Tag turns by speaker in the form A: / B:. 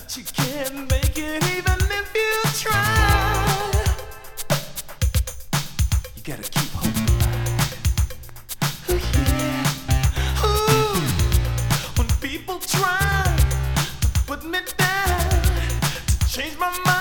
A: But you can't make it even if you try. You gotta keep hope alive. Ooh, yeah. Ooh, when people try to put me down, to change my mind.